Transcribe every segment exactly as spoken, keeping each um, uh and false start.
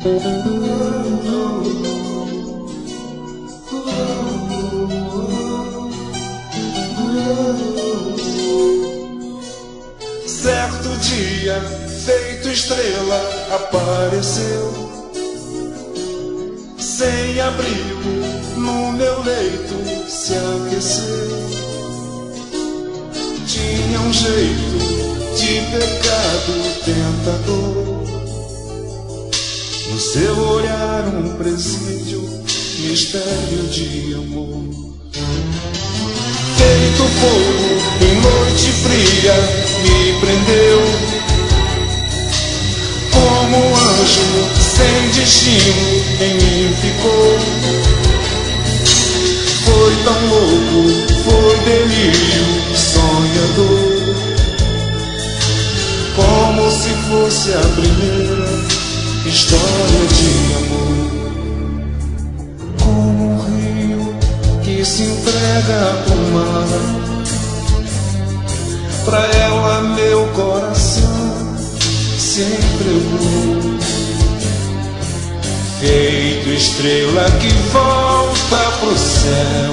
Certo dia, feito estrela, apareceu, sem abrigo, no meu leito se aqueceu. Tinha um jeito de pecado tentador, no seu olhar um presídio, mistério de amor. Feito fogo em noite fria, me prendeu, como um anjo sem destino em mim ficou. Foi tão louco, foi delírio sonhador, como se fosse a primeira história de amor. Como um rio que se entrega pro mar, pra ela meu coração se entregou. Feito estrela que volta pro céu,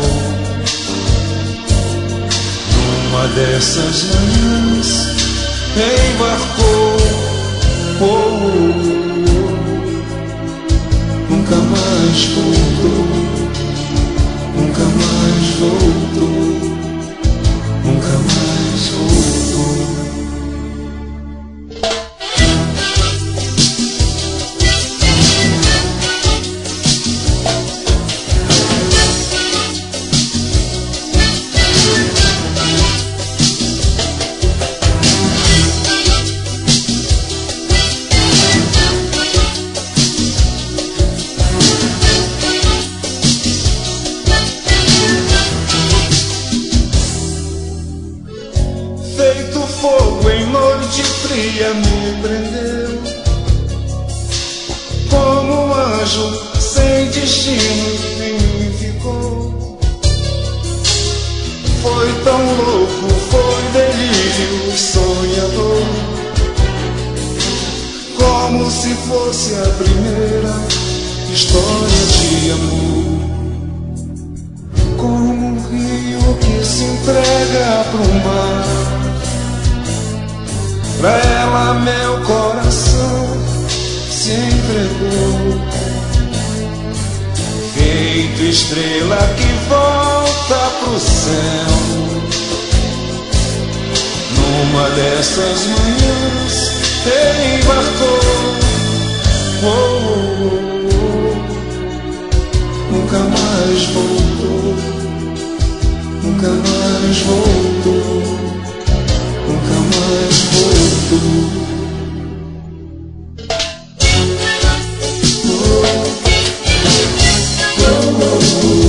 numa dessas manhãs embarcou. Oh, oh, oh. Nunca mais voltou, nunca mais voltou, nunca mais voltou. Feito fogo em noite fria me prendeu, como um anjo sem destino em mim ficou. Foi tão louco, foi delírio sonhador, como se fosse a primeira história de amor. Como um rio que se entrega pro mar, pra ela meu coração se entregou. Feito estrela que volta pro céu, numa dessas manhãs embarcou. Oh, oh, oh. Nunca mais voltou, nunca mais voltou, nunca mais voltou.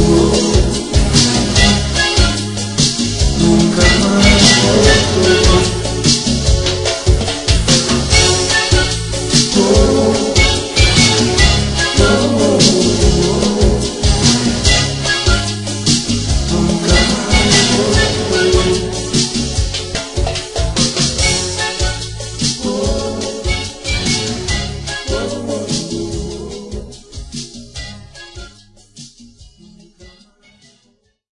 Nunca mais voltou.